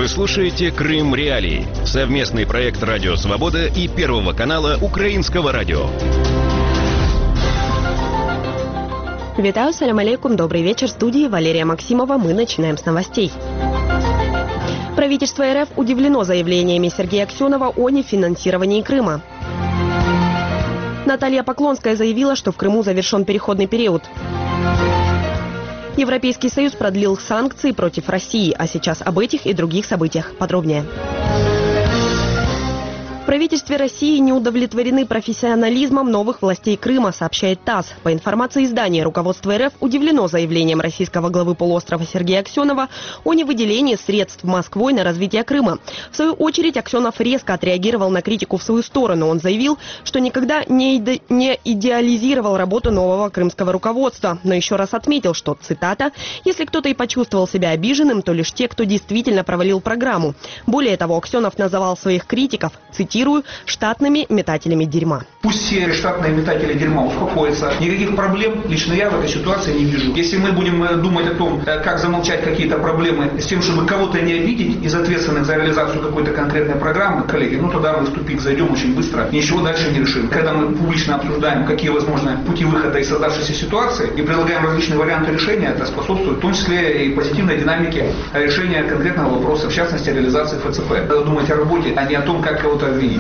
слушаете «Крым Реалии» — совместный проект «Радио Свобода» и Первого канала Украинского радио. Витаю, салям алейкум, добрый вечер. В студии Валерия Максимова. Мы начинаем с новостей. Правительство РФ удивлено заявлениями Сергея Аксенова о нефинансировании Крыма. Наталья Поклонская заявила, что в Крыму завершен переходный период. Европейский Союз продлил санкции против России. А сейчас об этих и других событиях подробнее. В правительстве России не удовлетворены профессионализмом новых властей Крыма, сообщает ТАСС. По информации издания, руководство РФ удивлено заявлением российского главы полуострова Сергея Аксенова о невыделении средств Москвой на развитие Крыма. В свою очередь, Аксенов резко отреагировал на критику в свою сторону. Он заявил, что никогда не идеализировал работу нового крымского руководства, но еще раз отметил, что, цитата, «если кто-то и почувствовал себя обиженным, то лишь те, кто действительно провалил программу». Более того, Аксенов называл своих критиков, цитирую, штатными метателями дерьма. Пусть все штатные метатели дерьма успокоятся. Никаких проблем лично я в этой ситуации не вижу. Если мы будем думать о том, как замолчать какие-то проблемы с тем, чтобы кого-то не обидеть из ответственных за реализацию какой-то конкретной программы, коллеги, тогда мы в тупик зайдем очень быстро. Ничего дальше не решим. Когда мы публично обсуждаем, какие возможны пути выхода из создавшейся ситуации и предлагаем различные варианты решения, это способствует в том числе и позитивной динамике решения конкретного вопроса, в частности реализации ФЦП. Надо думать о работе, а не о том, как кого-то обвинить.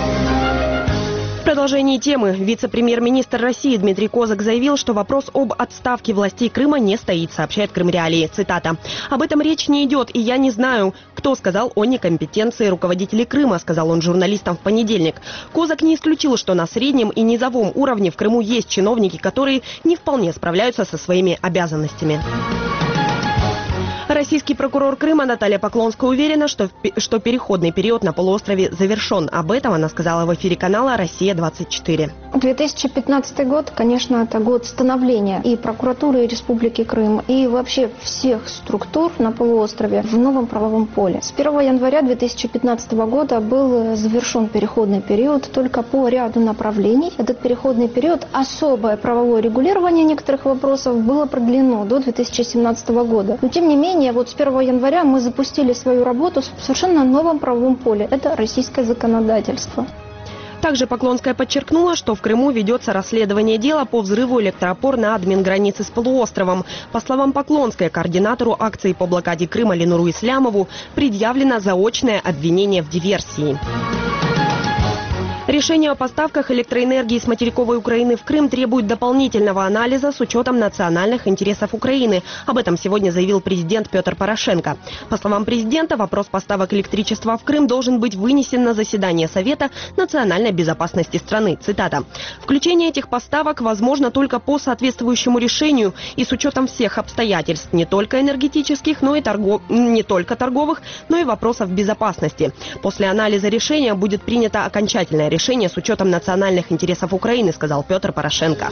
В продолжении темы вице-премьер-министр России Дмитрий Козак заявил, что вопрос об отставке властей Крыма не стоит, сообщает Крым Реалии. Цитата. «Об этом речь не идет, и я не знаю, кто сказал о некомпетенции руководителей Крыма», сказал он журналистам в понедельник. Козак не исключил, что на среднем и низовом уровне в Крыму есть чиновники, которые не вполне справляются со своими обязанностями. Российский прокурор Крыма Наталья Поклонская уверена, что переходный период на полуострове завершен. Об этом она сказала в эфире канала «Россия-24». 2015 год, конечно, это год становления и прокуратуры Республики Крым, и вообще всех структур на полуострове в новом правовом поле. С 1 января 2015 года был завершен переходный период только по ряду направлений. Этот переходный период, особое правовое регулирование некоторых вопросов было продлено до 2017 года. Но тем не менее, вот с 1 января мы запустили свою работу в совершенно новом правовом поле. Это российское законодательство. Также Поклонская подчеркнула, что в Крыму ведется расследование дела по взрыву электроопор на админгранице с полуостровом. По словам Поклонской, координатору акции по блокаде Крыма Ленуру Ислямову предъявлено заочное обвинение в диверсии. Решение о поставках электроэнергии с материковой Украины в Крым требует дополнительного анализа с учетом национальных интересов Украины. Об этом сегодня заявил президент Петр Порошенко. По словам президента, вопрос поставок электричества в Крым должен быть вынесен на заседание Совета национальной безопасности страны. Цитата. «Включение этих поставок возможно только по соответствующему решению и с учетом всех обстоятельств, не только энергетических, не только торговых, но и вопросов безопасности. После анализа решения будет принято окончательное решение с учетом национальных интересов Украины», сказал Петр Порошенко.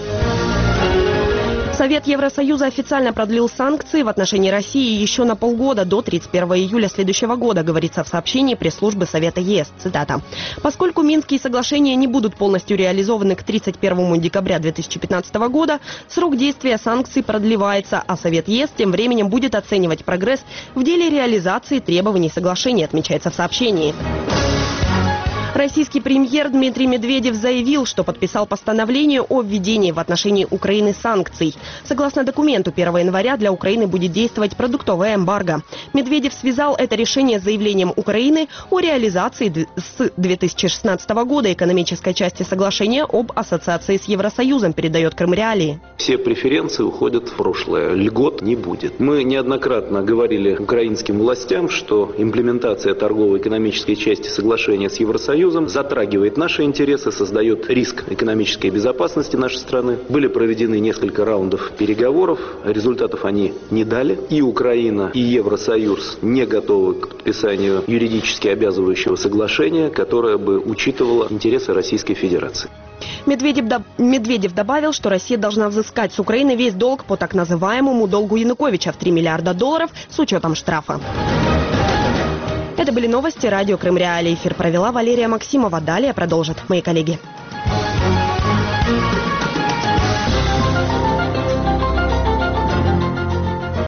Совет Евросоюза официально продлил санкции в отношении России еще на полгода, до 31 июля следующего года, говорится в сообщении пресс-службы Совета ЕС. Цитата. «Поскольку Минские соглашения не будут полностью реализованы к 31 декабря 2015 года, срок действия санкций продлевается, а Совет ЕС тем временем будет оценивать прогресс в деле реализации требований соглашения», отмечается в сообщении. Российский премьер Дмитрий Медведев заявил, что подписал постановление о введении в отношении Украины санкций. Согласно документу, 1 января для Украины будет действовать продуктовое эмбарго. Медведев связал это решение с заявлением Украины о реализации с 2016 года экономической части соглашения об ассоциации с Евросоюзом, передает Крым Реалии. Все преференции уходят в прошлое, льгот не будет. Мы неоднократно говорили украинским властям, что имплементация торгово-экономической части соглашения с Евросоюзом затрагивает наши интересы, создает риск экономической безопасности нашей страны. Были проведены несколько раундов переговоров, результатов они не дали. И Украина, и Евросоюз не готовы к подписанию юридически обязывающего соглашения, которое бы учитывало интересы Российской Федерации. Медведев добавил, что Россия должна взыскать с Украины весь долг по так называемому долгу Януковича в $3 миллиарда с учетом штрафа. Это были новости радио Крым Реалии. Эфир провела Валерия Максимова. Далее продолжат мои коллеги.